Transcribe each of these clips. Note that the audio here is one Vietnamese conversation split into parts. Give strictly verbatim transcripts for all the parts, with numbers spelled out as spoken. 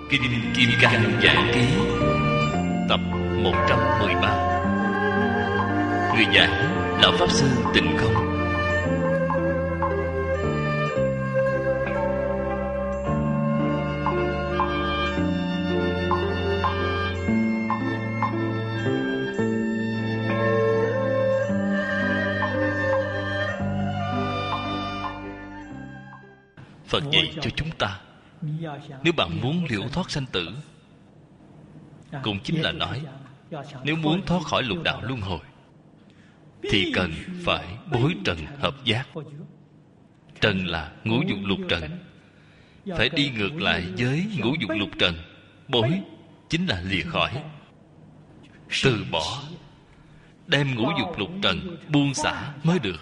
Kinh Kim Cang Giảng Ký tập một trăm mười ba. Người giảng Lão Pháp Sư Tịnh Không. Phật dạy cho chúng ta, nếu bạn muốn liễu thoát sanh tử, cũng chính là nói, nếu muốn thoát khỏi lục đạo luân hồi, thì cần phải bối trần hợp giác. Trần là ngũ dục lục trần, phải đi ngược lại với ngũ dục lục trần. Bối chính là lìa khỏi, từ bỏ, đem ngũ dục lục trần buông xả mới được.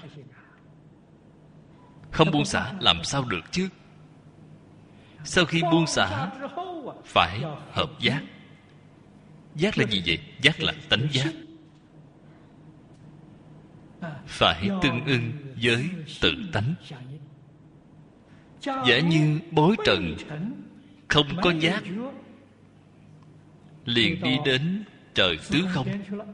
Không buông xả làm sao được chứ? Sau khi buông xả, phải hợp giác. Giác là gì vậy? Giác là tánh giác, phải tương ưng với tự tánh. Giả như bối trần không có giác, liền đi đến trời tứ không.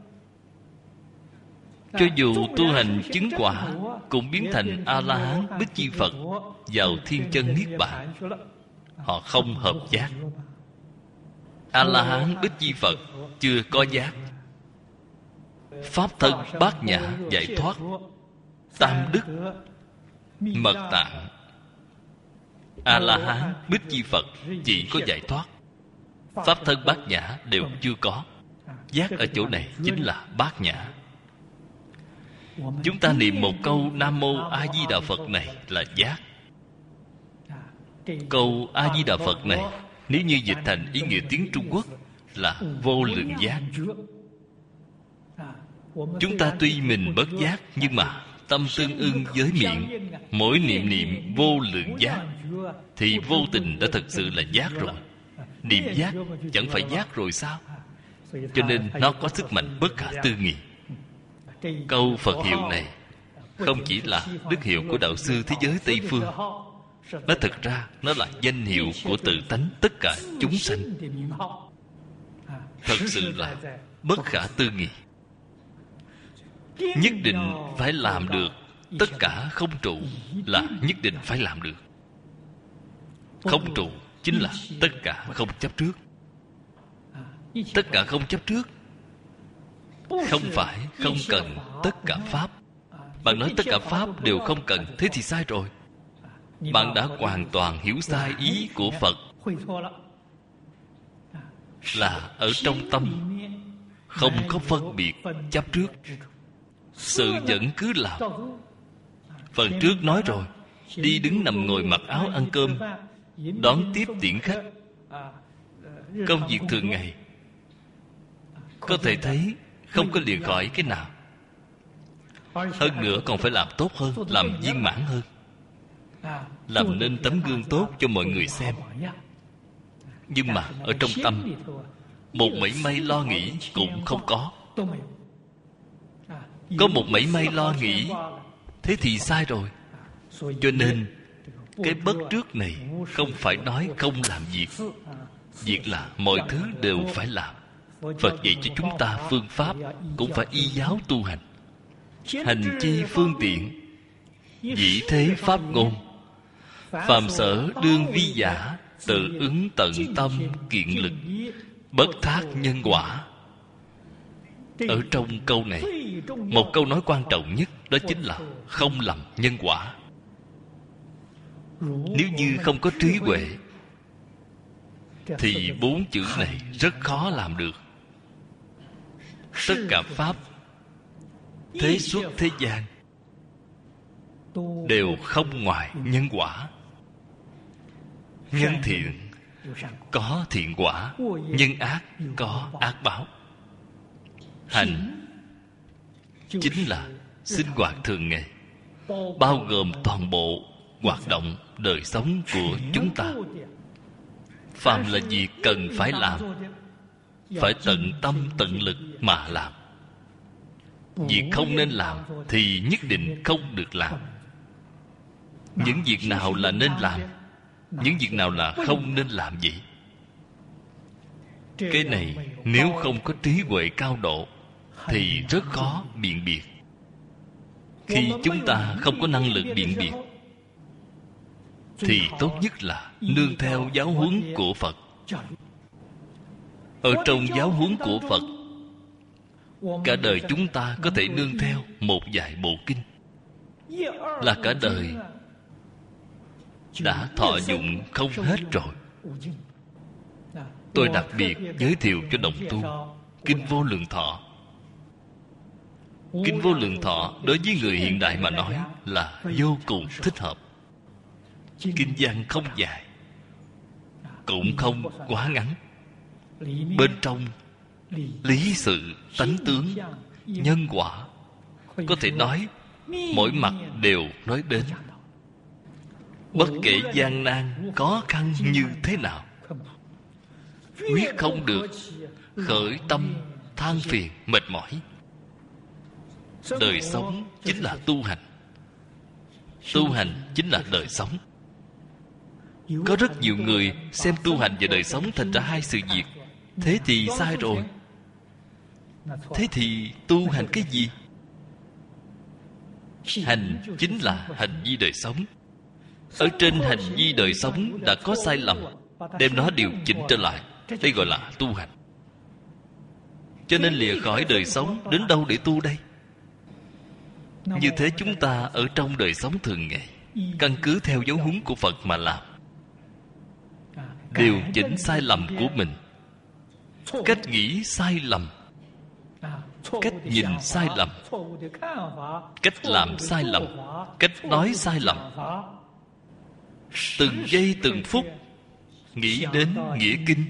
Cho dù tu hành chứng quả, cũng biến thành A-la-hán Bích Chi Phật, vào thiên chân niết bàn. Họ không hợp giác. A-la-hán Bích Chi Phật chưa có giác. Pháp thân bát nhã giải thoát, tam đức mật tạng. A-la-hán Bích Chi Phật chỉ có giải thoát, pháp thân bát nhã đều chưa có. Giác ở chỗ này chính là bát nhã. Chúng ta niệm một câu Nam Mô A Di Đà Phật này là giác. Câu A Di Đà Phật này, nếu như dịch thành ý nghĩa tiếng Trung Quốc, là vô lượng giác. Chúng ta tuy mình bất giác, nhưng mà tâm tương ưng với miệng, mỗi niệm niệm vô lượng giác, thì vô tình đã thực sự là giác rồi. Niệm giác chẳng phải giác rồi sao? Cho nên nó có sức mạnh bất khả tư nghị. Câu Phật hiệu này không chỉ là đức hiệu của đạo sư thế giới Tây Phương, nó thực ra nó là danh hiệu của tự tánh tất cả chúng sanh. Thật sự là bất khả tư nghị. Nhất định phải làm được tất cả không trụ, là nhất định phải làm được. Không trụ chính là tất cả không chấp trước. Tất cả không chấp trước không phải không cần tất cả pháp. Bạn nói tất cả pháp đều không cần, thế thì sai rồi. Bạn đã hoàn toàn hiểu sai ý của Phật, là ở trong tâm không có phân biệt chấp trước. Sự vẫn cứ làm. Phần trước nói rồi, đi đứng nằm ngồi mặc áo ăn cơm, đón tiếp tiễn khách, công việc thường ngày, có thể thấy không có lìa khỏi cái nào. Hơn nữa còn phải làm tốt hơn, làm viên mãn hơn, làm nên tấm gương tốt cho mọi người xem. Nhưng mà ở trong tâm, một mảy may lo nghĩ cũng không có. Có một mảy may lo nghĩ, thế thì sai rồi. Cho nên cái bất trước này không phải nói không làm việc. Việc là mọi thứ đều phải làm. Phật dạy cho chúng ta phương pháp cũng phải y giáo tu hành. Hành chi phương tiện, dĩ thế pháp ngôn. Phàm sở đương vi giả, tự ứng tận tâm kiện lực, bất thác nhân quả. Ở trong câu này, một câu nói quan trọng nhất, đó chính là không lầm nhân quả. Nếu như không có trí huệ, thì bốn chữ này rất khó làm được. Tất cả pháp thế xuất thế gian đều không ngoài nhân quả. Nhân thiện có thiện quả, nhân ác có ác báo. Hành chính là sinh hoạt thường ngày, bao gồm toàn bộ hoạt động đời sống của chúng ta. Phàm là việc cần phải làm, phải tận tâm tận lực mà làm. Việc không nên làm thì nhất định không được làm. Những việc nào là nên làm, những việc nào là không nên làm vậy? Cái này nếu không có trí huệ cao độ thì rất khó biện biệt. Khi chúng ta không có năng lực biện biệt thì tốt nhất là nương theo giáo huấn của Phật. Ở trong giáo huấn của Phật, cả đời chúng ta có thể nương theo một vài bộ kinh, là cả đời đã thọ dụng không hết rồi. Tôi đặc biệt giới thiệu cho đồng tu Kinh Vô Lượng Thọ. Kinh Vô Lượng Thọ đối với người hiện đại mà nói là vô cùng thích hợp. Kinh văn không dài, cũng không quá ngắn. Bên trong lý sự, tánh tướng, nhân quả, có thể nói mỗi mặt đều nói đến. Bất kể gian nan khó khăn như thế nào, quyết không được khởi tâm than phiền mệt mỏi. Đời sống chính là tu hành, tu hành chính là đời sống. Có rất nhiều người xem tu hành và đời sống thành ra hai sự việc. Thế thì sai rồi. Thế thì tu hành cái gì? Hành chính là hành vi đời sống. Ở trên hành vi đời sống đã có sai lầm, đem nó điều chỉnh trở lại, đây gọi là tu hành. Cho nên lìa khỏi đời sống, đến đâu để tu đây? Như thế chúng ta ở trong đời sống thường ngày, căn cứ theo giáo huấn của Phật mà làm, điều chỉnh sai lầm của mình, cách nghĩ sai lầm, cách nhìn sai lầm, cách làm sai lầm, cách nói sai lầm. Từng giây từng phút nghĩ đến nghĩa kinh,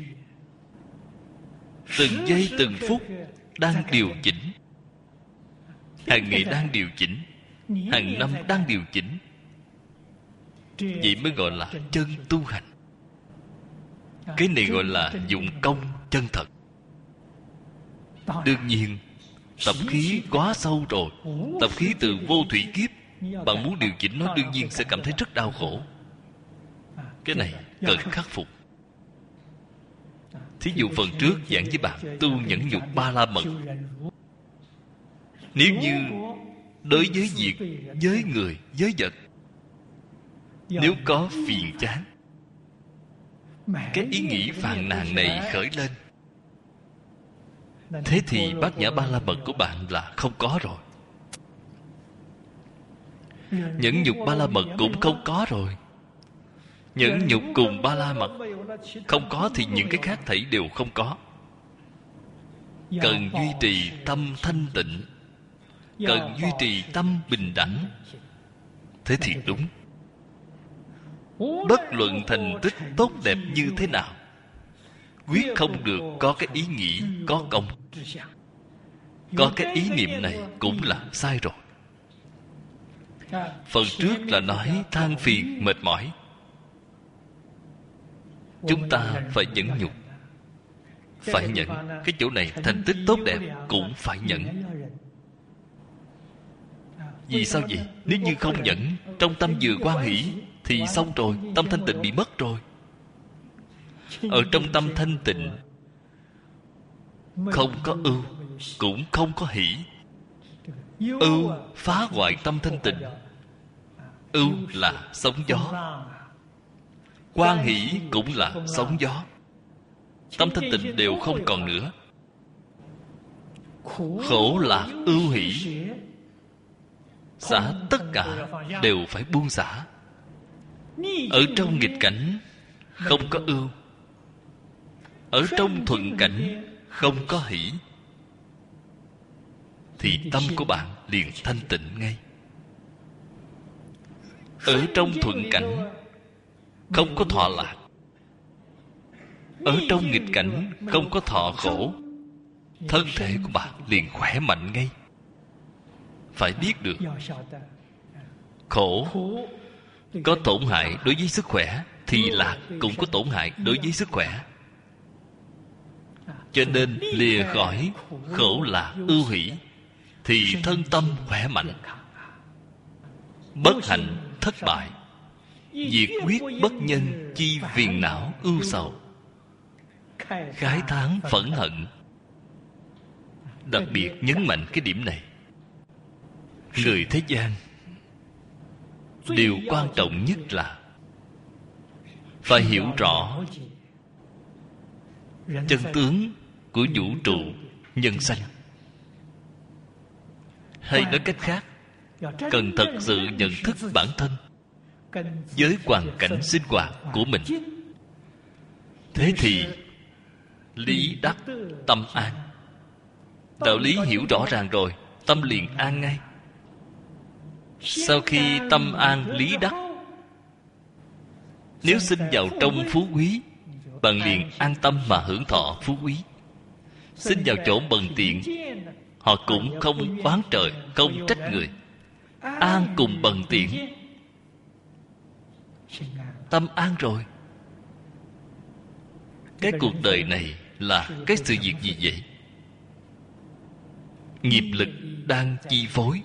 từng giây từng phút đang điều chỉnh, hàng ngày đang điều chỉnh, hàng năm đang điều chỉnh. Vậy mới gọi là chân tu hành. Cái này gọi là dụng công chân thật. Đương nhiên tập khí quá sâu rồi, tập khí từ vô thủy kiếp, bạn muốn điều chỉnh nó đương nhiên sẽ cảm thấy rất đau khổ. Cái này cần khắc phục. Thí dụ phần trước giảng với bạn tu nhẫn nhục ba la mật. Nếu như đối với việc, với người, với vật, nếu có phiền chán, cái ý nghĩ phàn nàn này khởi lên, thế thì bát nhã ba la mật của bạn là không có rồi. Nhẫn nhục ba la mật cũng không có rồi. Nhẫn nhục cùng ba la mật không có thì những cái khác thảy đều không có. Cần duy trì tâm thanh tịnh, cần duy trì tâm bình đẳng. Thế thì đúng. Bất luận thành tích tốt đẹp như thế nào, quyết không được có cái ý nghĩ có công. Có cái ý niệm này cũng là sai rồi. Phần trước là nói than phiền mệt mỏi, chúng ta phải nhẫn nhục, phải nhẫn. Cái chỗ này thành tích tốt đẹp cũng phải nhẫn. Vì sao vậy? Nếu như không nhẫn, trong tâm vừa hoan hỷ thì xong rồi, tâm thanh tịnh bị mất rồi. Ở trong tâm thanh tịnh không có ưu, cũng không có hỷ. Ưu phá hoại tâm thanh tịnh. Ưu là sóng gió, hoan hỷ cũng là sóng gió. Tâm thanh tịnh đều không còn nữa. Khổ lạc ưu hỷ, xả tất cả đều phải buông xả. Ở trong nghịch cảnh không có ưu, ở trong thuận cảnh không có hỷ, thì tâm của bạn liền thanh tịnh ngay. Ở trong thuận cảnh không có thọ lạc, ở trong nghịch cảnh không có thọ khổ, thân thể của bạn liền khỏe mạnh ngay. Phải biết được, khổ có tổn hại đối với sức khỏe, thì lạc cũng có tổn hại đối với sức khỏe. Cho nên lìa khỏi khổ lạc ưu hỷ thì thân tâm khỏe mạnh. Bất hạnh thất bại, diệt quyết bất nhân chi phiền não ưu sầu. khái thán phẫn hận. Đặc biệt nhấn mạnh cái điểm này. Người thế gian điều quan trọng nhất là phải hiểu rõ chân tướng của vũ trụ nhân sanh. Hay nói cách khác, cần thật sự nhận thức bản thân với hoàn cảnh sinh hoạt của mình. Thế thì lý đắc tâm an. Đạo lý hiểu rõ ràng rồi, tâm liền an ngay. Sau khi tâm an lý đắc, nếu sinh vào trong phú quý, bạn liền an tâm mà hưởng thọ phú quý. Sinh vào chỗ bần tiện, họ cũng không oán trời, không trách người. An cùng bần tiện, tâm an rồi. Cái cuộc đời này là cái sự việc gì vậy? Nghiệp lực đang chi phối.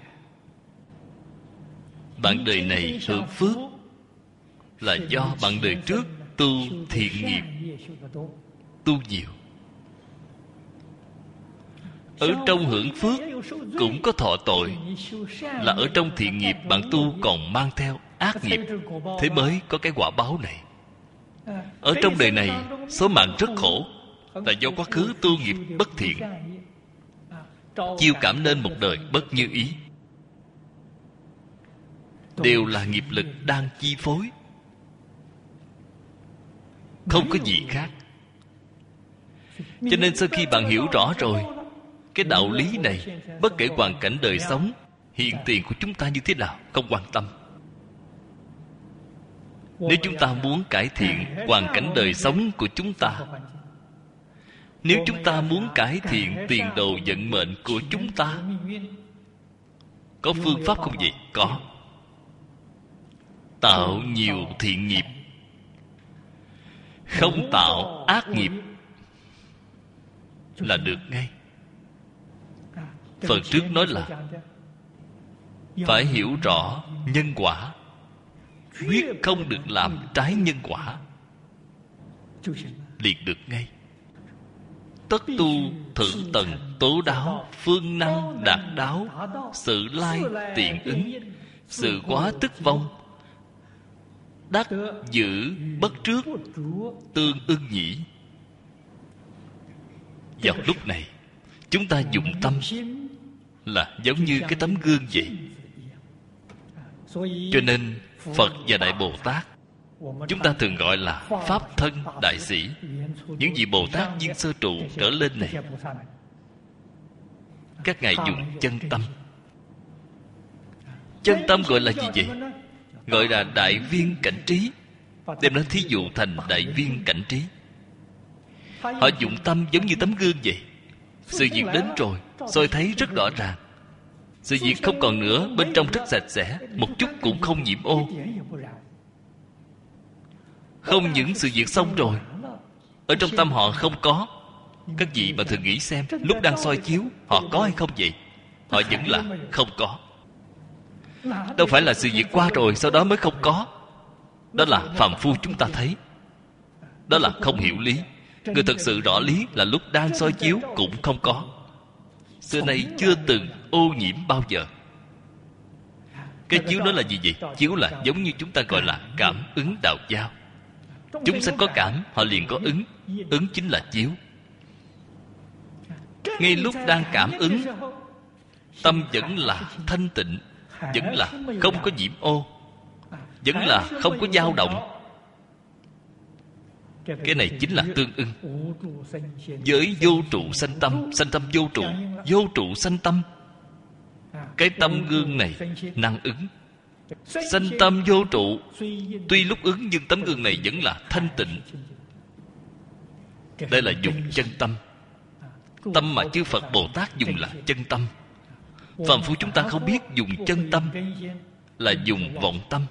Bạn đời này hưởng phước là do bạn đời trước tu thiện nghiệp, tu nhiều. Ở trong hưởng phước cũng có thọ tội, là ở trong thiện nghiệp bạn tu còn mang theo ác nghiệp, thế mới có cái quả báo này. Ở trong đời này số mạng rất khổ, là do quá khứ tu nghiệp bất thiện, chiêu cảm nên một đời bất như ý. Đều là nghiệp lực đang chi phối, không có gì khác. Cho nên sau khi bạn hiểu rõ rồi cái đạo lý này, bất kể hoàn cảnh đời sống hiện tiền của chúng ta như thế nào, không quan tâm. Nếu chúng ta muốn cải thiện hoàn cảnh đời sống của chúng ta, nếu chúng ta muốn cải thiện tiền đồ vận mệnh của chúng ta, có phương pháp không vậy? Có. Tạo nhiều thiện nghiệp, không tạo ác nghiệp là được ngay. Phần trước nói là phải hiểu rõ nhân quả, quyết không được làm trái nhân quả, liền được ngay. Tất tu thử tần tố đáo, phương năng đạt đáo, sự lai tiện ứng, sự quá tức vong, đắc giữ bất trước, tương ưng nhĩ. Vào lúc này chúng ta dùng tâm là giống như cái tấm gương vậy. Cho nên Phật và Đại Bồ Tát chúng ta thường gọi là Pháp thân đại sĩ. Những vị Bồ Tát viên sơ trụ trở lên này, các ngài dùng chân tâm. Chân tâm gọi là gì vậy? Gọi là đại viên cảnh trí. Đem nó thí dụ thành đại viên cảnh trí. Họ dụng tâm giống như tấm gương vậy. Sự việc đến rồi, soi thấy rất rõ ràng. Sự việc không còn nữa, bên trong rất sạch sẽ, một chút cũng không nhiễm ô. Không những sự việc xong rồi, ở trong tâm họ không có. Các vị mà thường nghĩ xem, lúc đang soi chiếu, họ có hay không vậy? Họ vẫn là không có. Đâu phải là sự việc qua rồi sau đó mới không có. Đó là phàm phu chúng ta thấy. Đó là không hiểu lý. Người thật sự rõ lý là lúc đang soi chiếu cũng không có. Xưa nay chưa từng ô nhiễm bao giờ. Cái chiếu đó là gì vậy? Chiếu là giống như chúng ta gọi là cảm ứng đạo giao. Chúng sanh có cảm, họ liền có ứng. Ứng chính là chiếu. Ngay lúc đang cảm ứng, tâm vẫn là thanh tịnh, vẫn là không có nhiễm ô, vẫn là không có dao động. Cái này chính là tương ưng. Với vô trụ sanh tâm, sanh tâm vô trụ, vô trụ sanh tâm. Cái tâm gương này năng ứng. Sanh tâm vô trụ, tuy lúc ứng nhưng tấm gương này vẫn là thanh tịnh. Đây là dùng chân tâm. Tâm mà chư Phật Bồ Tát dùng là chân tâm. Phàm phu chúng ta không biết dùng chân tâm, là dùng vọng tâm.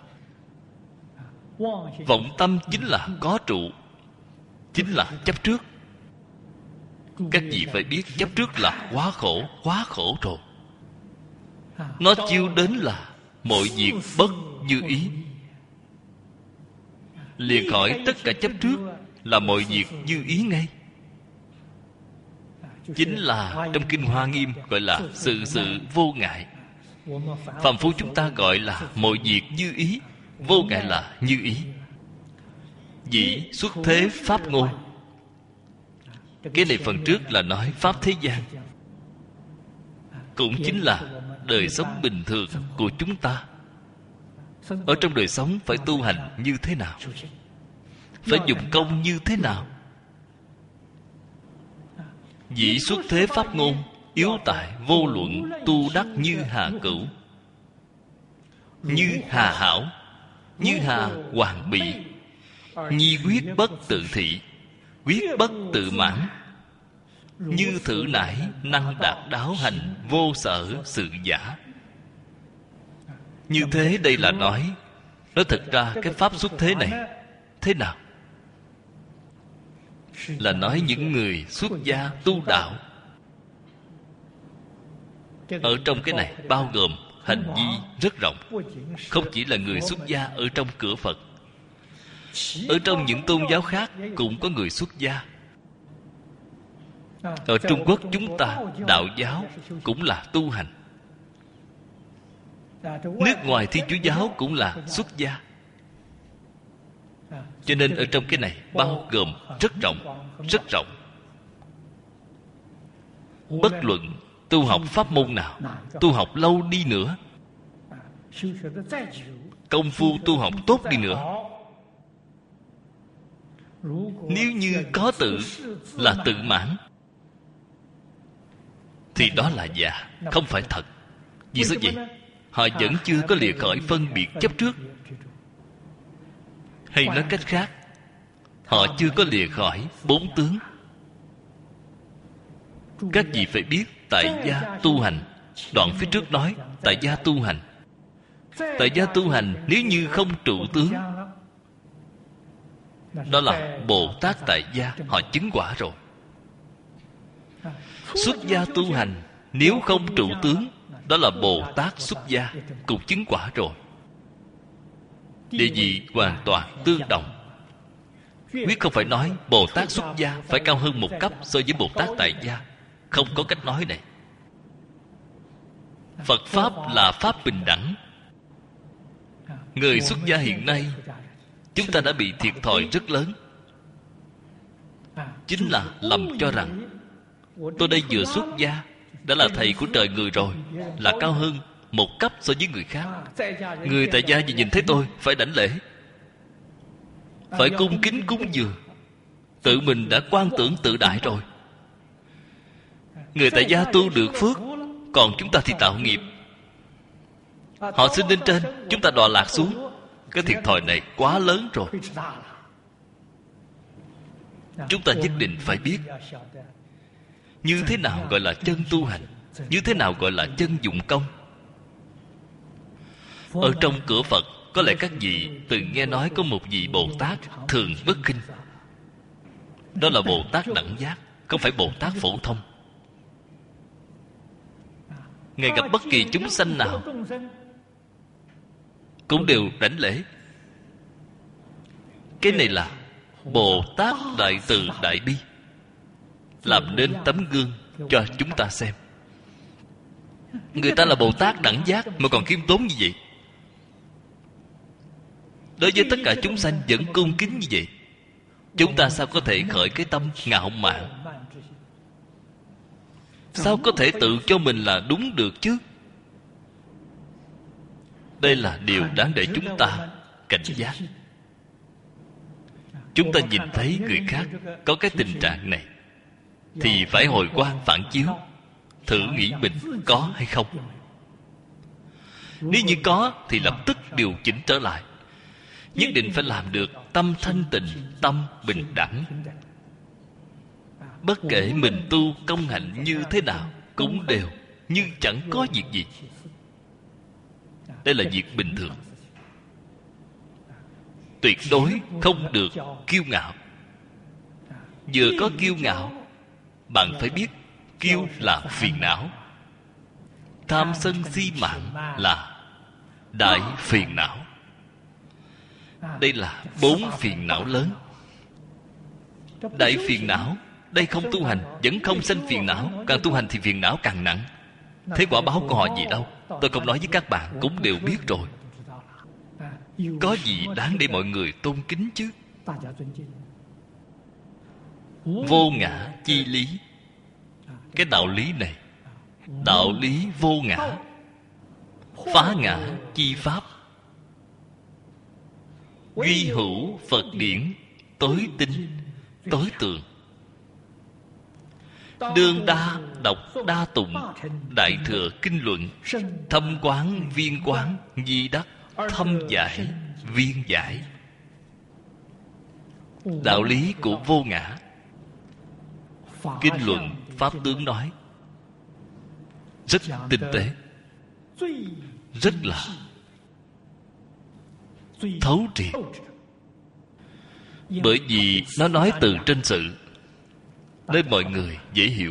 Vọng tâm chính là có trụ, chính là chấp trước. Các vị phải biết chấp trước là quá khổ, quá khổ rồi. Nó chiêu đến là mọi việc bất như ý. Liền khỏi tất cả chấp trước là mọi việc như ý ngay. chính là trong Kinh Hoa Nghiêm gọi là sự sự vô ngại. Phàm phu chúng ta gọi là mọi việc như ý, vô ngại là như ý. Dĩ xuất thế pháp ngôn. Cái này phần trước là nói pháp thế gian, cũng chính là đời sống bình thường của chúng ta. Ở trong đời sống phải tu hành như thế nào, phải dùng công như thế nào. Dĩ xuất thế pháp ngôn, yếu tại vô luận, tu đắc như hà cửu. Như hà hảo, như hà hoàng bị. Nhi quyết bất tự thị, quyết bất tự mãn. Như thử nải, năng đạt đáo hành, vô sở sự giả. Như thế đây là nói, nói thật ra cái pháp xuất thế này thế nào? Là nói những người xuất gia tu đạo. Ở trong cái này bao gồm hành vi rất rộng. Không chỉ là người xuất gia ở trong cửa Phật, ở trong những tôn giáo khác cũng có người xuất gia. Ở Trung Quốc chúng ta, đạo giáo cũng là tu hành. Nước ngoài Thiên Chúa giáo cũng là xuất gia. Cho nên ở trong cái này bao gồm rất rộng, rất rộng. Bất luận tu học pháp môn nào, tu học lâu đi nữa, công phu tu học tốt đi nữa, nếu như có tự là tự mãn, thì đó là giả, không phải thật. Vì sao vậy? Họ vẫn chưa có lìa khỏi phân biệt chấp trước. Hay nói cách khác, họ chưa có lìa khỏi bốn tướng. Các vị phải biết tại gia tu hành. Đoạn phía trước nói tại gia tu hành. Tại gia tu hành nếu như không trụ tướng, đó là Bồ Tát tại gia, họ chứng quả rồi. Xuất gia tu hành nếu không trụ tướng, đó là Bồ Tát xuất gia, cũng chứng quả rồi. Địa vị hoàn toàn tương đồng. Quyết không phải nói Bồ Tát xuất gia phải cao hơn một cấp so với Bồ Tát tại gia. Không có cách nói này. Phật Pháp là Pháp bình đẳng. Người xuất gia hiện nay, chúng ta đã bị thiệt thòi rất lớn. Chính là lầm cho rằng tôi đây vừa xuất gia đã là thầy của trời người rồi, là cao hơn một cấp so với người khác. Người tại gia vì nhìn thấy tôi phải đảnh lễ, phải cung kính cúng dường, tự mình đã quan tưởng tự đại rồi. Người tại gia tu được phước, còn chúng ta thì tạo nghiệp. Họ sinh lên trên, chúng ta đọa lạc xuống. Cái thiệt thòi này quá lớn rồi. Chúng ta nhất định phải biết như thế nào gọi là chân tu hành, như thế nào gọi là chân dụng công. Ở trong cửa Phật, có lẽ các vị từng nghe nói có một vị Bồ Tát thường bất khinh. Đó là Bồ Tát đẳng giác, không phải Bồ Tát phổ thông. Ngài gặp bất kỳ chúng sanh nào cũng đều đảnh lễ. Cái này là Bồ Tát đại từ đại bi, làm nên tấm gương cho chúng ta xem. Người ta là Bồ Tát đẳng giác mà còn khiêm tốn như vậy. Đối với tất cả chúng sanh vẫn cung kính như vậy. Chúng ta sao có thể khởi cái tâm ngạo mạn? Sao có thể tự cho mình là đúng được chứ? Đây là điều đáng để chúng ta cảnh giác. Chúng ta nhìn thấy người khác có cái tình trạng này thì phải hồi quan phản chiếu, thử nghĩ mình có hay không. Nếu như có thì lập tức điều chỉnh trở lại. Nhất định phải làm được tâm thanh tịnh, tâm bình đẳng. Bất kể mình tu công hạnh như thế nào cũng đều như chẳng có việc gì. Đây là việc bình thường. Tuyệt đối không được kiêu ngạo. Vừa có kiêu ngạo, bạn phải biết kiêu là phiền não, tham sân si mạng là đại phiền não. Đây là bốn phiền não lớn. Đại phiền não Đây không tu hành vẫn không sanh phiền não, càng tu hành thì phiền não càng nặng. Thế quả báo của họ gì đâu? Tôi không nói với các bạn, cũng đều biết rồi. Có gì đáng để mọi người tôn kính chứ? Vô ngã chi lý. Cái đạo lý này, đạo lý vô ngã, phá ngã chi pháp, duy hữu Phật điển, tối tinh tối tường. Đương đa đọc đa tụng, đại thừa kinh luận, thâm quán viên quán, di đắc thâm giải viên giải. Đạo lý của vô ngã, kinh luận pháp tướng nói rất tinh tế, rất là thấu triệt. Bởi vì nó nói từ trên sự, nên mọi người dễ hiểu.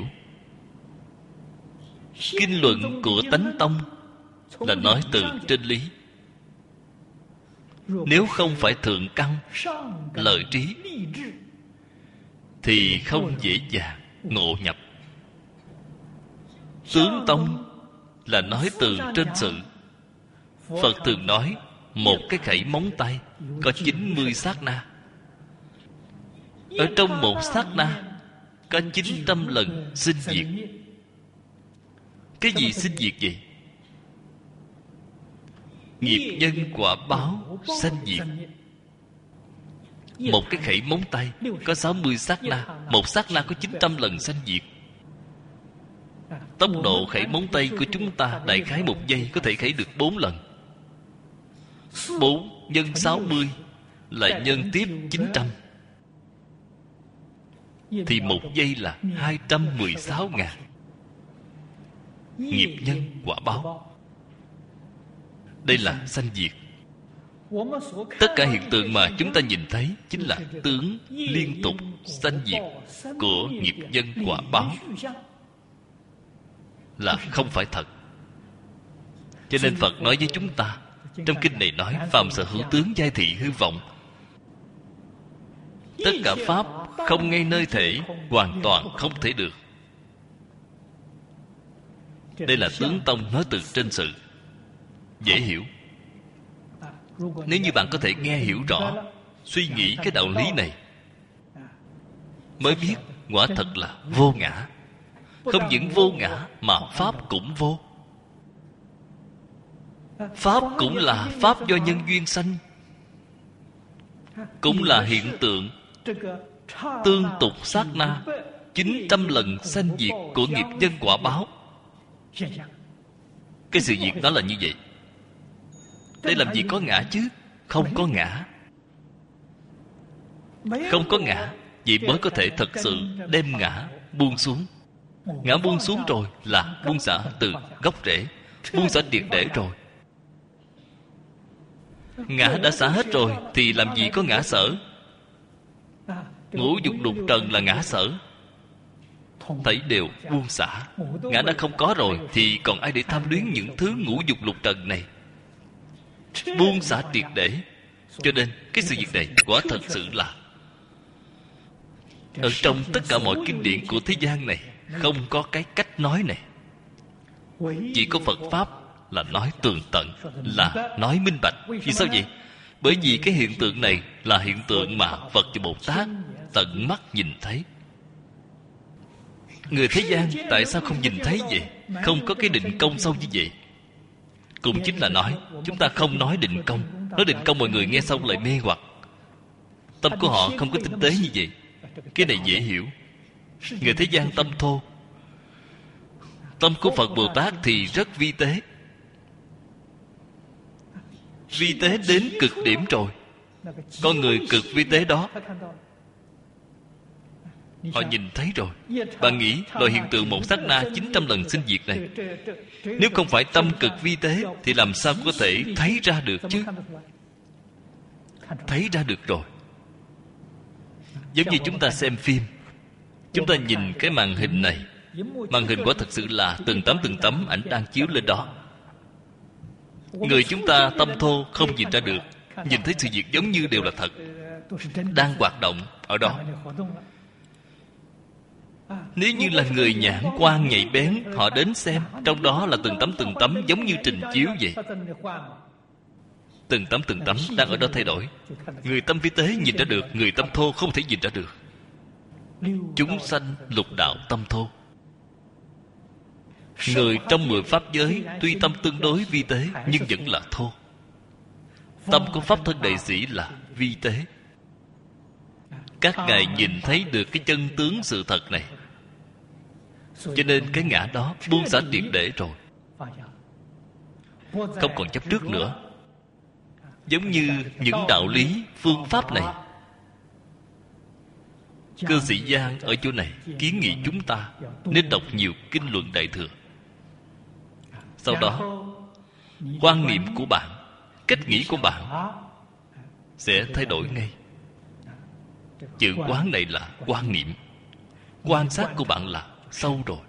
Kinh luận của Tánh Tông là nói từ trên lý. Nếu không phải thượng căn lợi trí thì không dễ dàng ngộ nhập. Tướng Tông là nói từ trên sự. Phật thường nói một cái khẩy móng tay có chín mươi sát na. Ở trong một sát na có chín trăm lần sinh diệt. Cái gì sinh diệt vậy? Nghiệp nhân quả báo sanh diệt. Một cái khẩy móng tay có sáu mươi sát na. Một sát na có chín trăm lần sanh diệt. Tốc độ khẩy móng tay của chúng ta đại khái một giây có thể khẩy được bốn lần. Bốn nhân sáu mươi là nhân tiếp chín trăm, thì một giây là hai trăm mười sáu ngàn. Nghiệp nhân quả báo. Đây là sanh diệt. Tất cả hiện tượng mà chúng ta nhìn thấy chính là tướng liên tục sanh diệt của nghiệp nhân quả báo, là không phải thật. Cho nên Phật nói với chúng ta, trong kinh này nói phàm sở hữu tướng giai thị hư vọng. Tất cả pháp không ngay nơi thể, hoàn toàn không thể được. Đây là tướng tông nói từ trên sự, dễ hiểu. Nếu như bạn có thể nghe hiểu rõ, suy nghĩ cái đạo lý này, mới biết quả thật là vô ngã. Không những vô ngã mà pháp cũng vô. Pháp cũng là pháp do nhân duyên sanh, cũng là hiện tượng tương tục sát na chín trăm lần sanh diệt của nghiệp nhân quả báo. Cái sự việc đó là như vậy. Đây làm gì có ngã chứ? Không có ngã. Không có ngã, vậy mới có thể thật sự đem ngã buông xuống. Ngã buông xuống rồi là buông xả từ gốc rễ, buông xả triệt để rồi. Ngã đã xả hết rồi thì làm gì có ngã sở? Ngũ dục lục trần là ngã sở, thấy đều buông xả. Ngã đã không có rồi thì còn ai để tham luyến những thứ ngũ dục lục trần này? Buông xả triệt để. Cho nên cái sự việc này quả thật sự là, ở trong tất cả mọi kinh điển của thế gian này không có cái cách nói này. Chỉ có Phật Pháp là nói tường tận, là nói minh bạch. Vì sao vậy? Bởi vì cái hiện tượng này là hiện tượng mà Phật và Bồ Tát tận mắt nhìn thấy. Người thế gian tại sao không nhìn thấy vậy? Không có cái định công sâu như vậy. Cũng chính là nói chúng ta không nói định công. Nói định công mọi người nghe xong lại mê hoặc. Tâm của họ không có tinh tế như vậy. Cái này dễ hiểu. Người thế gian tâm thô. Tâm của Phật Bồ Tát thì rất vi tế. Vi tế đến cực điểm rồi. Con người cực vi tế đó họ nhìn thấy rồi. Bạn nghĩ loại hiện tượng một sát na chín trăm lần sinh diệt này, nếu không phải tâm cực vi tế thì làm sao có thể thấy ra được chứ? Thấy ra được rồi. Giống như chúng ta xem phim, chúng ta nhìn cái màn hình này, màn hình quả thật sự là từng tấm từng tấm ảnh đang chiếu lên đó. Người chúng ta tâm thô không nhìn ra được, nhìn thấy sự việc giống như đều là thật, đang hoạt động ở đó. Nếu như là người nhãn quan nhạy bén, họ đến xem, trong đó là từng tấm từng tấm giống như trình chiếu vậy. Từng tấm từng tấm đang ở đó thay đổi. Người tâm vi tế nhìn ra được, người tâm thô không thể nhìn ra được. Chúng sanh lục đạo tâm thô. Người trong mười pháp giới tuy tâm tương đối vi tế nhưng vẫn là thô. Tâm của pháp thân đại sĩ là vi tế. Các ngài nhìn thấy được cái chân tướng sự thật này, cho nên cái ngã đó buông xả triệt để rồi, không còn chấp trước nữa. Giống như những đạo lý phương pháp này, cư sĩ Giang ở chỗ này kiến nghị chúng ta nên đọc nhiều kinh luận Đại Thừa. Sau đó quan niệm của bạn, cách nghĩ của bạn sẽ thay đổi ngay. Chữ quán này là quan niệm, quan sát của bạn là sâu rồi,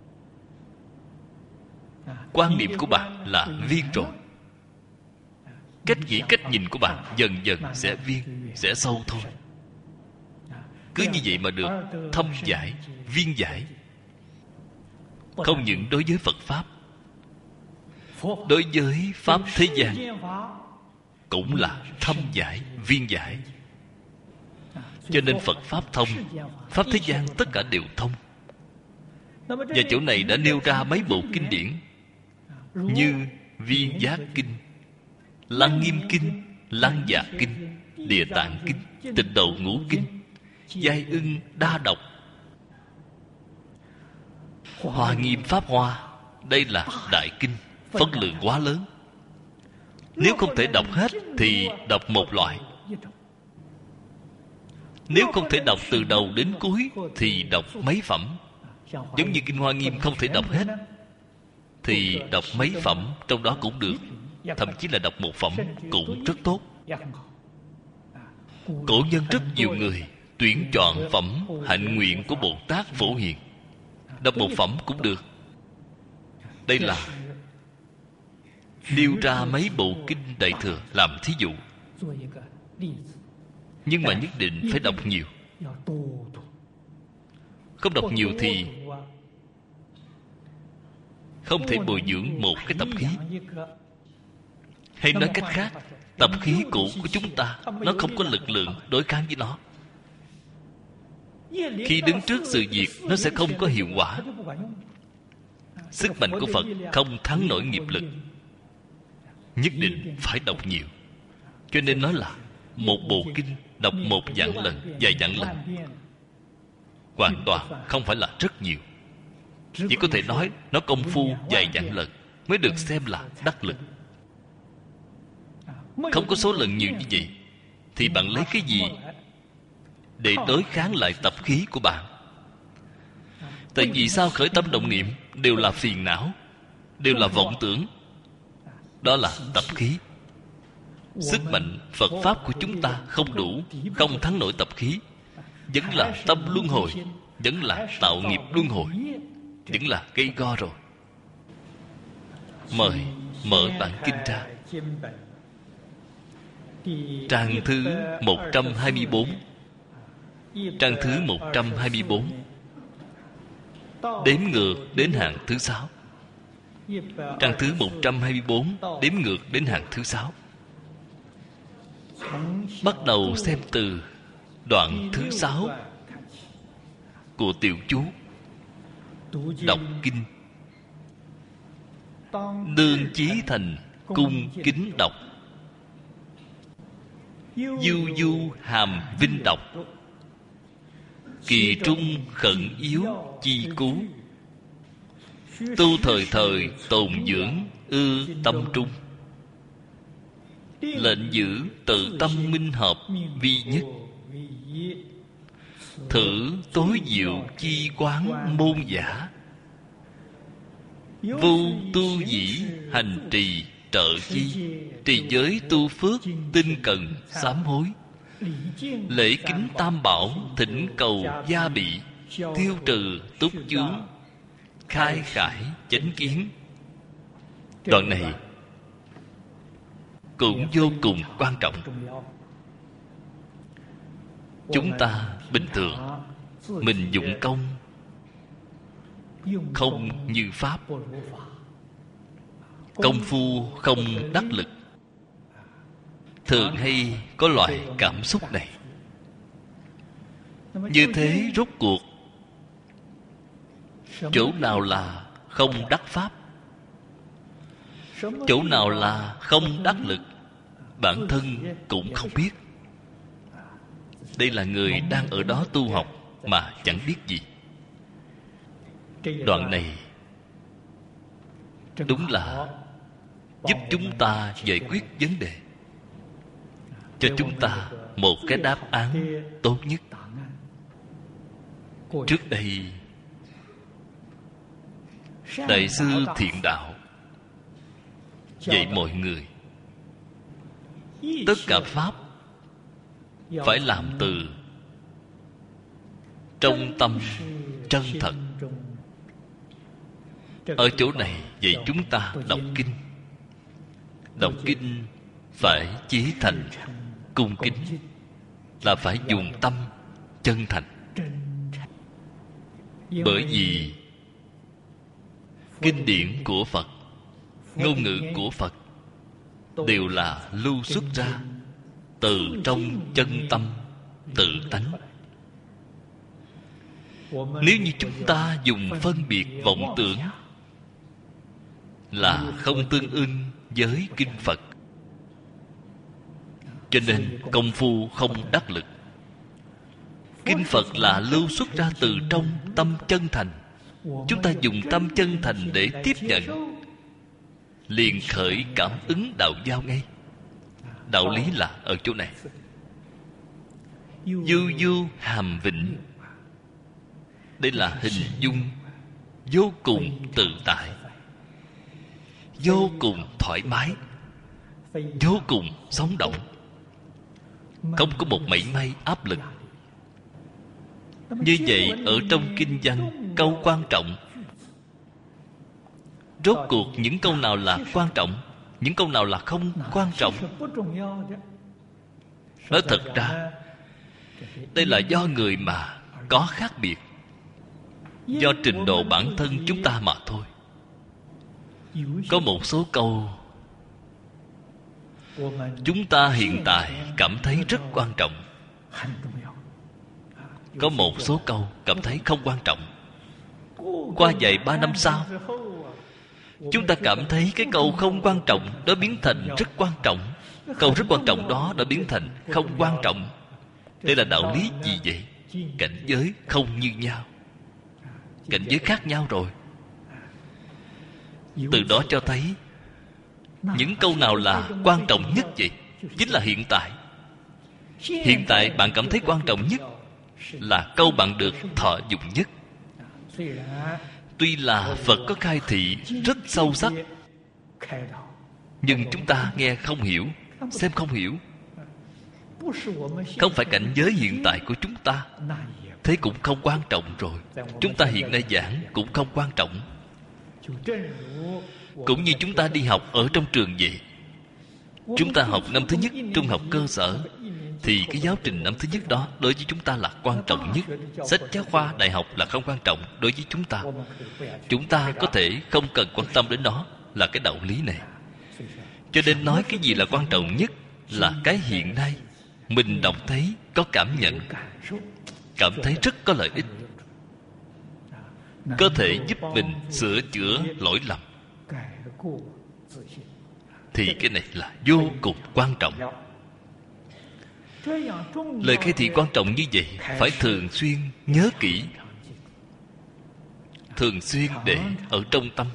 quan niệm của bạn là viên rồi. Cách nghĩ, cách nhìn của bạn dần dần sẽ viên, sẽ sâu thôi. Cứ như vậy mà được thâm giải, viên giải. Không những đối với Phật Pháp, đối với Pháp thế gian cũng là thâm giải, viên giải. Cho nên Phật Pháp thông, Pháp thế gian tất cả đều thông. Và chỗ này đã nêu ra mấy bộ kinh điển như Viên Giác Kinh, Lăng Nghiêm Kinh, Lăng Dạ Kinh, Địa Tạng Kinh, Tịnh Độ Ngũ Kinh, Giai Ưng Đa Độc, Hoa Nghiêm Pháp Hoa. Đây là đại kinh, phân lượng quá lớn. Nếu không thể đọc hết thì đọc một loại. Nếu không thể đọc từ đầu đến cuối thì đọc mấy phẩm. Giống như Kinh Hoa Nghiêm không thể đọc hết thì đọc mấy phẩm trong đó cũng được. Thậm chí là đọc một phẩm cũng rất tốt. Cổ nhân rất nhiều người tuyển chọn phẩm hạnh nguyện của Bồ Tát Phổ Hiền, đọc một phẩm cũng được. Đây là nêu ra mấy bộ kinh Đại Thừa làm thí dụ. Nhưng mà nhất định phải đọc nhiều. Không đọc nhiều thì không thể bồi dưỡng một cái tập khí. Hay nói cách khác, tập khí cũ của chúng ta nó không có lực lượng đối kháng với nó. Khi đứng trước sự việc, nó sẽ không có hiệu quả. Sức mạnh của Phật không thắng nổi nghiệp lực. Nhất định phải đọc nhiều. Cho nên nói là một bộ kinh đọc một vạn lần, vài vạn lần, hoàn toàn không phải là rất nhiều. Chỉ có thể nói nó công phu vài vạn lần mới được xem là đắc lực. Không có số lần nhiều như vậy thì bạn lấy cái gì để đối kháng lại tập khí của bạn? Tại vì sao khởi tâm động niệm đều là phiền não, đều là vọng tưởng? Đó là tập khí. Sức mạnh Phật Pháp của chúng ta không đủ, không thắng nổi tập khí. Vẫn là tâm luân hồi, vẫn là tạo nghiệp luân hồi, vẫn là gây go rồi. Mời mở bản kinh ra. Trang thứ một trăm hai mươi bốn. Trang thứ một trăm hai mươi bốn, đếm ngược đến hàng thứ sáu. Trang thứ một trăm hai mươi bốn, đếm ngược đến hàng thứ sáu. Bắt đầu xem từ đoạn thứ sáu của tiểu chú. Đọc kinh, đương chí thành cung kính đọc, du du hàm vinh đọc, kỳ trung khẩn yếu chi cứu, tu thời thời tồn dưỡng ư tâm trung, lệnh giữ tự tâm minh hợp vi nhất, thử tối diệu chi quán môn giả, vu tu dĩ hành trì trợ chi, trì giới tu phước tinh cần sám hối, lễ kính tam bảo thỉnh cầu gia bị, tiêu trừ túc chướng, khai khải chánh kiến. Đoạn này cũng vô cùng quan trọng. Chúng ta bình thường mình dụng công không như pháp. Công phu không đắc lực, thường hay có loại cảm xúc này. Như thế rốt cuộc chỗ nào là không đắc pháp, chỗ nào là không đắc lực, bản thân cũng không biết. Đây là người đang ở đó tu học mà chẳng biết gì. Đoạn này đúng là giúp chúng ta giải quyết vấn đề, cho chúng ta một cái đáp án tốt nhất. Trước đây Đại sư Thiện Đạo dạy mọi người tất cả pháp phải làm từ trong tâm chân thật. Ở chỗ này dạy chúng ta đọc kinh. Đọc kinh phải chí thành cung kính, là phải dùng tâm chân thành. Bởi vì kinh điển của Phật, ngôn ngữ của Phật đều là lưu xuất ra từ trong chân tâm tự tánh. Nếu như chúng ta dùng phân biệt vọng tưởng là không tương ưng với kinh Phật, cho nên công phu không đắc lực. Kinh Phật là lưu xuất ra từ trong tâm chân thành. Chúng ta dùng tâm chân thành để tiếp nhận, liền khởi cảm ứng đạo giao ngay. Đạo lý là ở chỗ này. Du du hàm vịnh, đây là hình dung vô cùng tự tại, vô cùng thoải mái, vô cùng sống động, không có một mảy may áp lực. Như vậy ở trong kinh văn, câu quan trọng, rốt cuộc những câu nào là quan trọng, những câu nào là không quan trọng? Nói thật ra, đây là do người mà có khác biệt, do trình độ bản thân chúng ta mà thôi. Có một số câu chúng ta hiện tại cảm thấy rất quan trọng, có một số câu cảm thấy không quan trọng. Qua vài ba năm sau, chúng ta cảm thấy cái câu không quan trọng đó biến thành rất quan trọng, câu rất quan trọng đó đã biến thành không quan trọng. Đây là đạo lý gì vậy? Cảnh giới không như nhau, cảnh giới khác nhau rồi. Từ đó cho thấy những câu nào là quan trọng nhất vậy? Chính là hiện tại. Hiện tại bạn cảm thấy quan trọng nhất là câu bạn được thọ dụng nhất. Tuy là Phật có khai thị rất sâu sắc, nhưng chúng ta nghe không hiểu, xem không hiểu. Không phải cảnh giới hiện tại của chúng ta, thế cũng không quan trọng rồi. Chúng ta hiện nay giảng cũng không quan trọng. Cũng như chúng ta đi học ở trong trường vậy. Chúng ta học năm thứ nhất trung học cơ sở, thì cái giáo trình năm thứ nhất đó đối với chúng ta là quan trọng nhất. Sách giáo khoa đại học là không quan trọng đối với chúng ta. Chúng ta có thể không cần quan tâm đến nó, là cái đạo lý này. Cho nên nói cái gì là quan trọng nhất là cái hiện nay mình đọc thấy, có cảm nhận, cảm thấy rất có lợi ích, có thể giúp mình sửa chữa lỗi lầm, thì cái này là vô cùng quan trọng. Lời khai thị quan trọng như vậy phải thường xuyên nhớ kỹ, thường xuyên để ở trong tâm,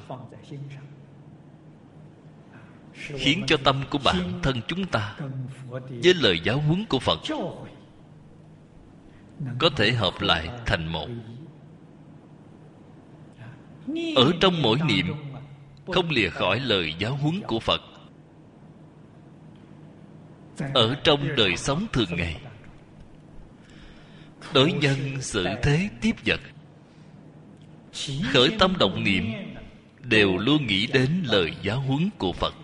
khiến cho tâm của bản thân chúng ta với lời giáo huấn của Phật có thể hợp lại thành một. Ở trong mỗi niệm không lìa khỏi lời giáo huấn của Phật. Ở trong đời sống thường ngày, đối nhân xử thế tiếp vật, khởi tâm động niệm đều luôn nghĩ đến lời giáo huấn của Phật.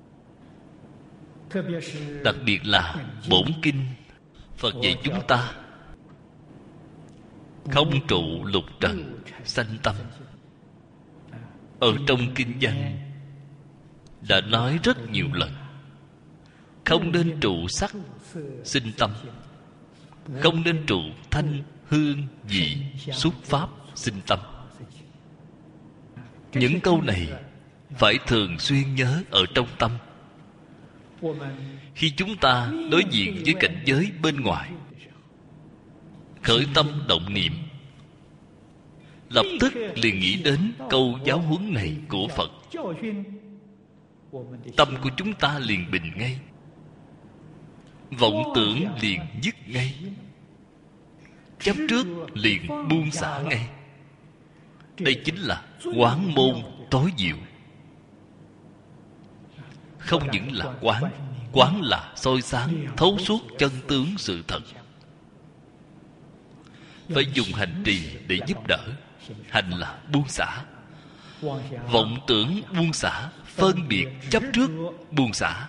Đặc biệt là bổn kinh Phật dạy chúng ta không trụ lục trần sanh tâm, Ở trong kinh văn đã nói rất nhiều lần, không nên trụ sắc sinh tâm, không nên trụ thanh hương vị xúc pháp sinh tâm. Những câu này phải thường xuyên nhớ ở trong tâm. Khi chúng ta đối diện với cảnh giới bên ngoài, khởi tâm động niệm, lập tức liền nghĩ đến câu giáo huấn này của Phật. Tâm của chúng ta liền bình ngay, vọng tưởng liền dứt ngay, chấp trước liền buông xả ngay. Đây chính là quán môn tối diệu. Không những là quán, quán là soi sáng thấu suốt chân tướng sự thật. Phải dùng hành trì để giúp đỡ. Hành là buông xả, vọng tưởng buông xả, phân biệt chấp trước buông xả.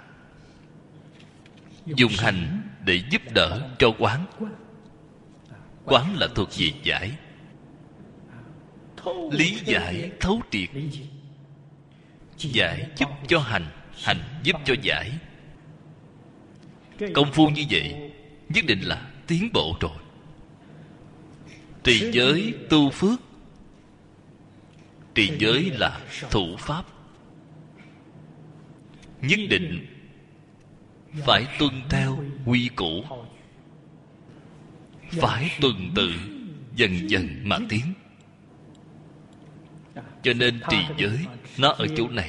Dùng hành để giúp đỡ cho quán. Quán là thuộc về giải, lý giải thấu triệt. Giải giúp cho hành, hành giúp cho giải. Công phu như vậy nhất định là tiến bộ rồi. Trì giới tu phước. Trì giới là thủ pháp, nhất định phải tuân theo quy củ, phải tuần tự dần dần mà tiến. Cho nên trì giới nó ở chỗ này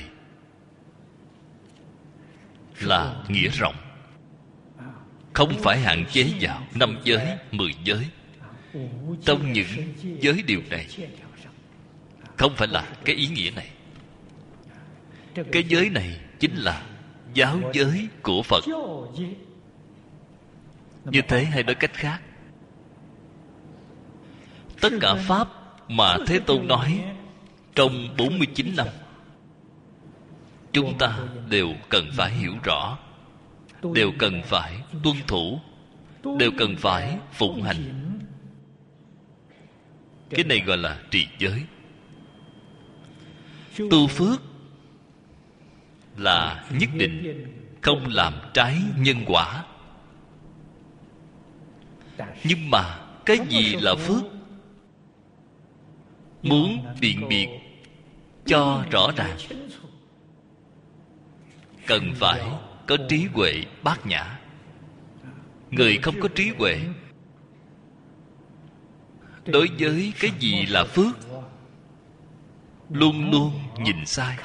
là nghĩa rộng, không phải hạn chế vào năm giới, mười giới. Trong những giới điều này không phải là cái ý nghĩa này. Cái giới này chính là giáo giới của Phật. Như thế hay nói cách khác, tất cả pháp mà Thế Tôn nói trong bốn mươi chín năm, chúng ta đều cần phải hiểu rõ, đều cần phải tuân thủ, đều cần phải phụng hành. Cái này gọi là trì giới. Tu phước là nhất định không làm trái nhân quả. Nhưng mà cái gì là phước? Muốn biện biệt cho rõ ràng, cần phải có trí huệ bát nhã. Người không có trí huệ, đối với cái gì là phước luôn luôn nhìn sai.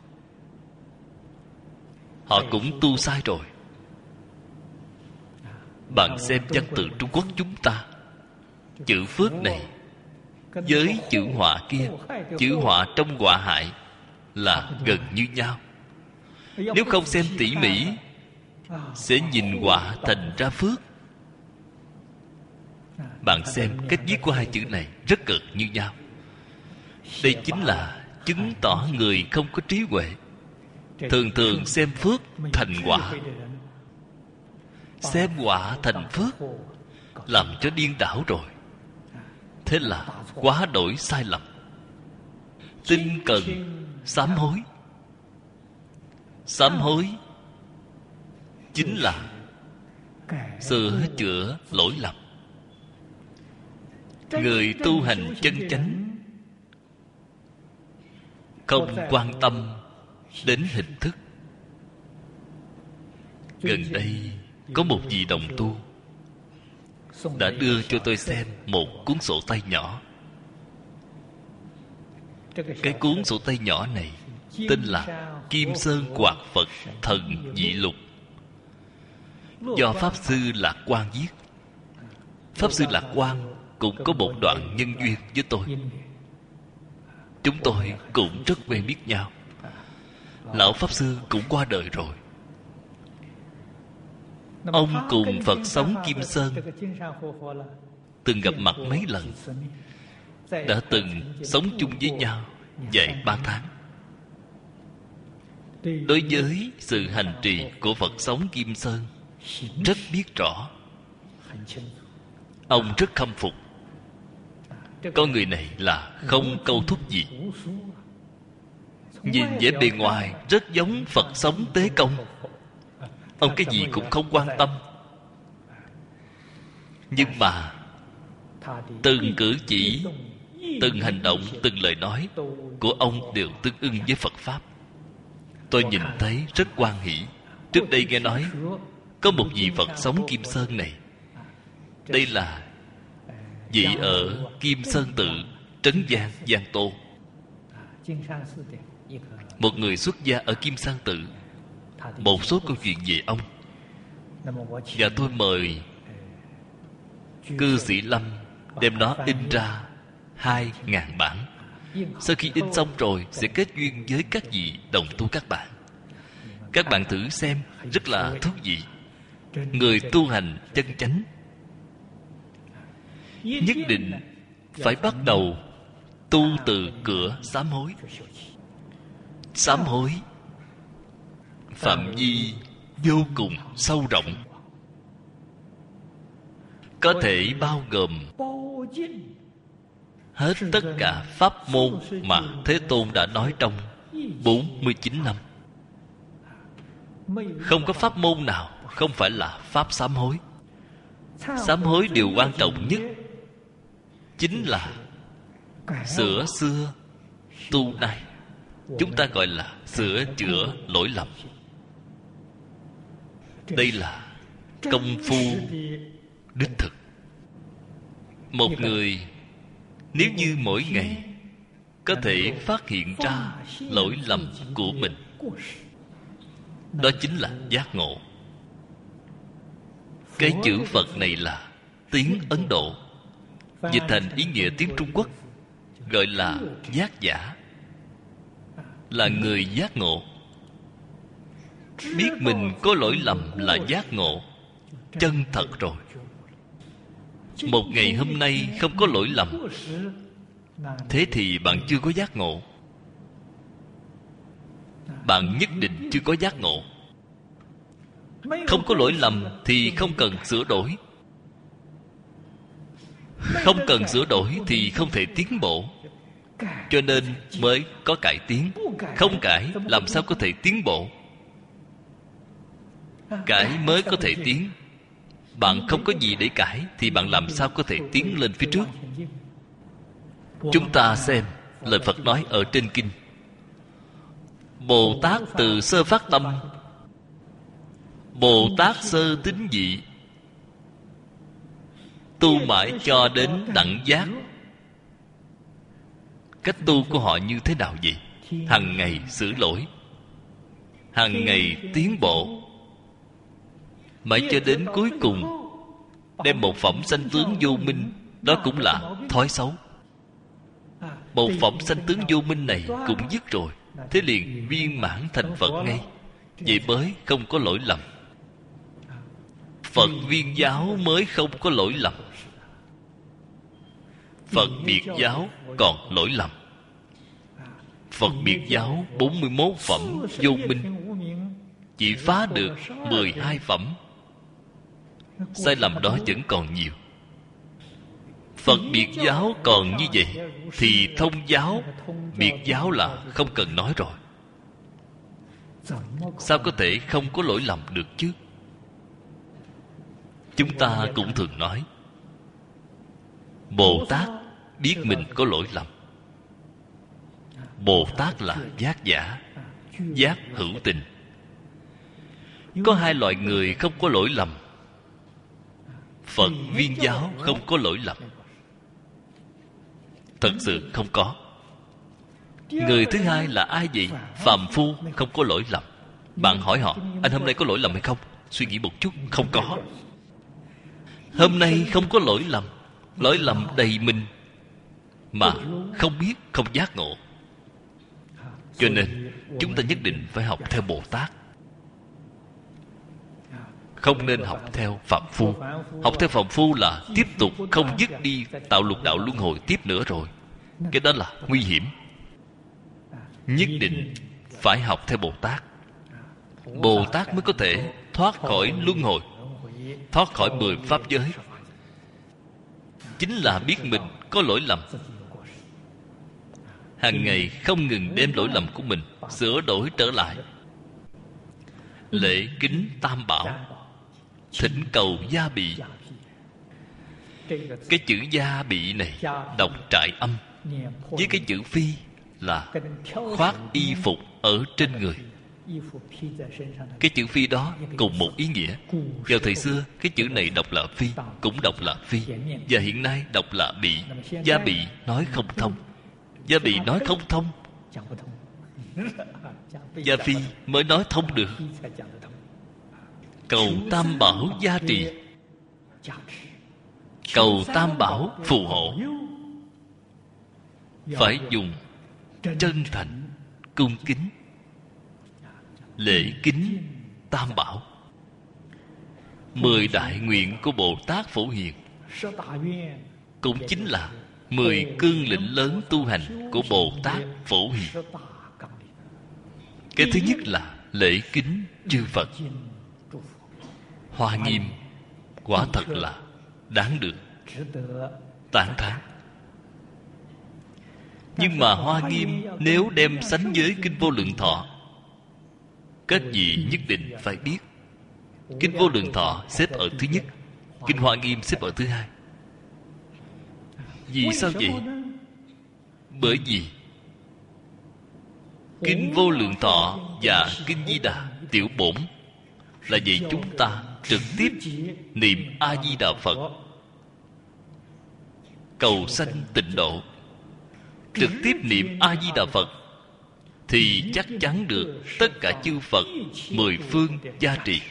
Họ cũng tu sai rồi. Bạn xem văn tự Trung Quốc chúng ta, chữ phước này với chữ họa kia, chữ họa trong họa hại là gần như nhau. Nếu không xem tỉ mỉ, sẽ nhìn họa thành ra phước. Bạn xem cách viết của hai chữ này rất cực như nhau. Đây chính là chứng tỏ người không có trí huệ, thường thường xem phước thành họa, xem họa thành phước, làm cho điên đảo rồi. Thế là quá đổi sai lầm. Tinh cần sám hối. Sám hối chính là sửa chữa lỗi lầm. Người tu hành chân chánh không quan tâm đến hình thức. Gần đây có một vị đồng tu đã đưa cho tôi xem một cuốn sổ tay nhỏ. Cái cuốn sổ tay nhỏ này tên là Kim Sơn Quạt Phật Thần Dị Lục, do Pháp Sư Lạc Quan viết. Pháp Sư Lạc Quan cũng có một đoạn nhân duyên với tôi. Chúng tôi cũng rất quen biết nhau. Lão Pháp Sư cũng qua đời rồi. Ông cùng Phật sống Kim Sơn từng gặp mặt mấy lần, đã từng sống chung với nhau vài ba tháng. Đối với sự hành trì của Phật sống Kim Sơn rất biết rõ. Ông rất khâm phục. Con người này là không câu thúc gì, Nhìn vẻ bề ngoài rất giống Phật sống tế công. Ông cái gì cũng không quan tâm. Nhưng mà từng cử chỉ, từng hành động, từng lời nói của ông đều tương ưng với Phật Pháp. Tôi nhìn thấy rất hoan hỷ. Trước đây nghe nói có một vị Phật sống Kim Sơn này. Đây là vị ở Kim Sơn Tự, Trấn Giang, Giang Tô. Một người xuất gia ở Kim Sơn Tự. Một số câu chuyện về ông, và tôi mời cư sĩ Lâm đem nó in ra hai ngàn bản. Sau khi in xong rồi sẽ kết duyên với các vị đồng tu các bạn. Các bạn thử xem, rất là thú vị. Người tu hành chân chánh nhất định phải bắt đầu tu từ cửa sám hối. Sám hối phạm vi vô cùng sâu rộng, có thể bao gồm hết tất cả pháp môn mà Thế Tôn đã nói trong bốn mươi chín năm. Không có pháp môn nào không phải là pháp sám hối. Sám hối điều quan trọng nhất chính là sửa xưa tu nay. Chúng ta gọi là sửa chữa lỗi lầm. Đây là công phu đích thực. Một người nếu như mỗi ngày có thể phát hiện ra lỗi lầm của mình, đó chính là giác ngộ. Cái chữ Phật này là tiếng Ấn Độ, dịch thành ý nghĩa tiếng Trung Quốc gọi là giác giả, là người giác ngộ. Biết mình có lỗi lầm là giác ngộ chân thật rồi. Một ngày hôm nay không có lỗi lầm, thế thì bạn chưa có giác ngộ. Bạn nhất định chưa có giác ngộ. Không có lỗi lầm thì không cần sửa đổi. Không cần sửa đổi thì không thể tiến bộ. Cho nên mới có cải tiến. Không cải làm sao có thể tiến bộ? Cải mới có thể tiến. Bạn không có gì để cải thì bạn làm sao có thể tiến lên phía trước? Chúng ta xem lời Phật nói ở trên kinh. Bồ Tát từ sơ phát tâm, Bồ Tát sơ tín dị, tu mãi cho đến đẳng giác. Cách tu của họ như thế nào vậy? Hằng ngày sửa lỗi, hằng ngày tiến bộ, mãi cho đến cuối cùng đem một phẩm sanh tướng vô minh. Đó cũng là thói xấu. Một phẩm sanh tướng vô minh này cũng dứt rồi, thế liền viên mãn thành Phật ngay. Vậy mới không có lỗi lầm. Phật viên giáo mới không có lỗi lầm. Phật biệt giáo còn lỗi lầm. Phật biệt giáo bốn mươi mốt phẩm vô minh, chỉ phá được mười hai phẩm. Sai lầm đó vẫn còn nhiều. Phật biệt giáo còn như vậy thì thông giáo biệt giáo là không cần nói rồi. Sao có thể không có lỗi lầm được chứ? Chúng ta cũng thường nói Bồ Tát biết mình có lỗi lầm. Bồ Tát là giác giả, giác hữu tình. Có hai loại người không có lỗi lầm. Phật viên giáo không có lỗi lầm. Thật sự không có. Người thứ hai là ai vậy? Phàm phu không có lỗi lầm. Bạn hỏi họ, anh hôm nay có lỗi lầm hay không? Suy nghĩ một chút, không có. Hôm nay không có lỗi lầm. Lỗi lầm đầy mình, mà không biết, không giác ngộ. Cho nên chúng ta nhất định phải học theo Bồ Tát, không nên học theo phạm phu. Học theo phạm phu là tiếp tục không dứt đi tạo lục đạo luân hồi tiếp nữa rồi. Cái đó là nguy hiểm. Nhất định phải học theo Bồ Tát. Bồ Tát mới có thể thoát khỏi luân hồi, thoát khỏi mười pháp giới. Chính là biết mình có lỗi lầm. hàng ngày không ngừng đem lỗi lầm của mình sửa đổi trở lại. Lễ kính tam bảo, thỉnh cầu gia bị. Cái chữ gia bị này đọc trại âm, với cái chữ phi là khoác y phục ở trên người. Cái chữ phi đó cùng một ý nghĩa. Vào thời xưa cái chữ này đọc là phi, cũng đọc là phi, và hiện nay đọc là bị. Gia bị nói không thông. Gia bị nói không thông, gia phi mới nói thông được. Cầu tam bảo gia trì, cầu tam bảo phù hộ, phải dùng chân thành cung kính. Lễ kính tam bảo, mười đại nguyện của Bồ Tát Phổ Hiền cũng chính là mười cương lĩnh lớn tu hành của Bồ Tát Phổ Hiền. Cái thứ nhất là lễ kính chư Phật. Hoa Nghiêm quả thật là đáng được tán thán. Nhưng mà Hoa Nghiêm nếu đem sánh với Kinh Vô Lượng Thọ, các vị nhất định phải biết Kinh Vô Lượng Thọ xếp ở thứ nhất, Kinh Hoa Nghiêm xếp ở thứ hai. Vì sao vậy? Bởi vì Kinh Vô Lượng Thọ và Kinh Di Đà tiểu bổn là vậy chúng ta trực tiếp niệm A-di-đà Phật, cầu sanh tịnh độ. Trực tiếp niệm A-di-đà Phật thì chắc chắn được tất cả chư Phật mười phương gia trì.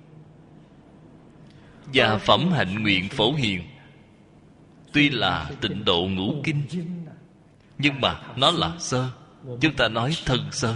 Và phẩm hạnh nguyện Phổ Hiền tuy là tịnh độ ngũ kinh, nhưng mà nó là sơ. Chúng ta nói thân sơ.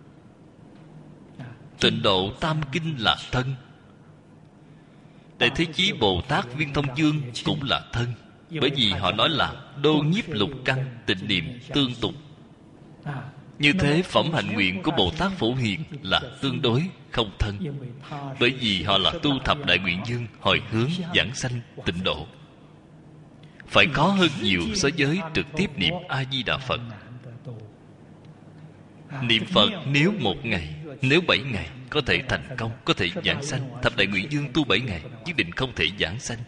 Tịnh độ tam kinh là thân. Đại Thế Chí Bồ Tát Viên Thông Dương cũng là thân, bởi vì họ nói là đô nhiếp lục căn tịnh niệm tương tục. Như thế phẩm hạnh nguyện của Bồ Tát Phổ Hiền là tương đối không thân, bởi vì họ là tu thập đại nguyện dương, hồi hướng giảng sanh tịnh độ, phải khó hơn nhiều so với trực tiếp niệm A-di-đà Phật. Niệm Phật nếu một ngày, nếu bảy ngày có thể thành công, có thể giảng sanh. Thập đại nguyện dương tu bảy ngày nhất định không thể giảng sanh.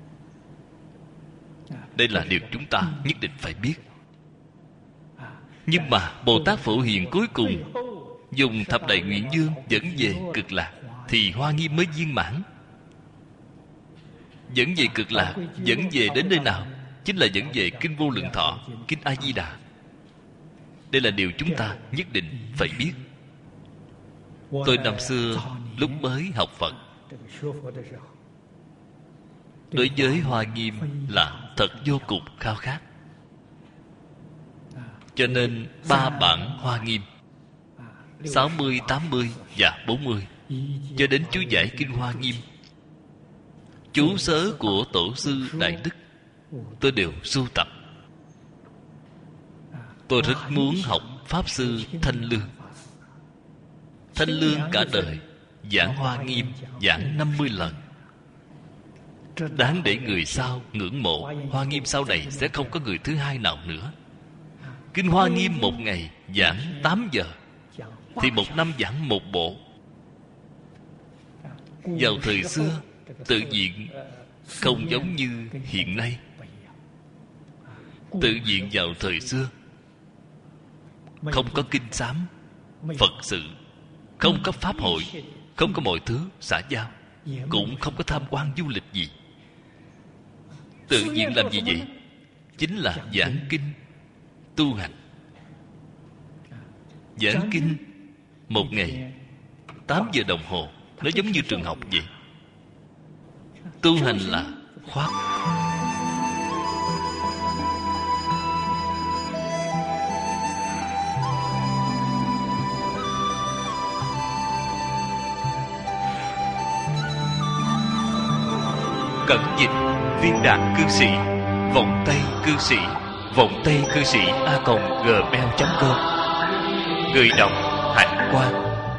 Đây là điều chúng ta nhất định phải biết. Nhưng mà Bồ Tát Phổ Hiền cuối cùng dùng thập đại nguyện dương dẫn về cực lạc, thì Hoa Nghiêm mới viên mãn. Dẫn về cực lạc, dẫn về đến nơi nào? Chính là dẫn về Kinh Vô Lượng Thọ, Kinh A-di-đà. Đây là điều chúng ta nhất định phải biết. Tôi năm xưa lúc mới học Phật, đối với Hoa Nghiêm là thật vô cùng khao khát. Cho nên ba bản Hoa Nghiêm sáu mươi, tám mươi và bốn mươi, cho đến chú giải Kinh Hoa Nghiêm, chú sớ của Tổ sư Đại Đức, tôi đều sưu tập. Tôi rất muốn học Pháp Sư Thanh Lương. Thanh Lương cả đời giảng Hoa Nghiêm giảng năm mươi lần, đáng để người sau ngưỡng mộ. Hoa Nghiêm sau này sẽ không có người thứ hai nào nữa. Kinh Hoa Nghiêm một ngày giảng tám giờ, thì một năm giảng một bộ. Vào thời xưa tự viện không giống như hiện nay. Tự viện vào thời xưa không có kinh sám Phật sự, không có pháp hội, không có mọi thứ xã giao, cũng không có tham quan du lịch gì. Tự viện làm gì vậy? Chính là giảng kinh, tu hành. Giảng kinh một ngày tám giờ đồng hồ, nó giống như trường học vậy. Tu hành là khoác. Cẩn dịch Viên Đạt cư sĩ, Vọng Tây cư sĩ, Vọng Tây cư sĩ a còng gmail chấm com. Người đọc Hạnh Quang.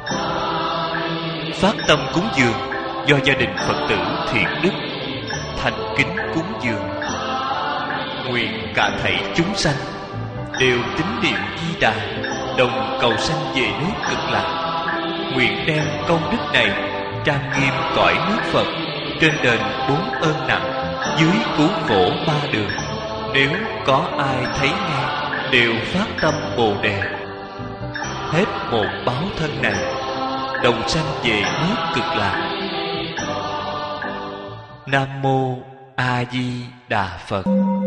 Phát tâm cúng dường do gia đình Phật tử Thiện Đức thành kính cúng dường, nguyện cả thảy chúng sanh đều tín niệm Di Đà, đồng cầu sanh về nước Cực Lạc. Nguyện đem công đức này trang nghiêm cõi nước Phật, trên đền bốn ơn nặng, dưới cứu khổ ba đường. Nếu có ai thấy nghe, đều phát tâm Bồ Đề. Hết một báo thân này, đồng sanh về nước Cực Lạc. Nam mô A Di Đà Phật.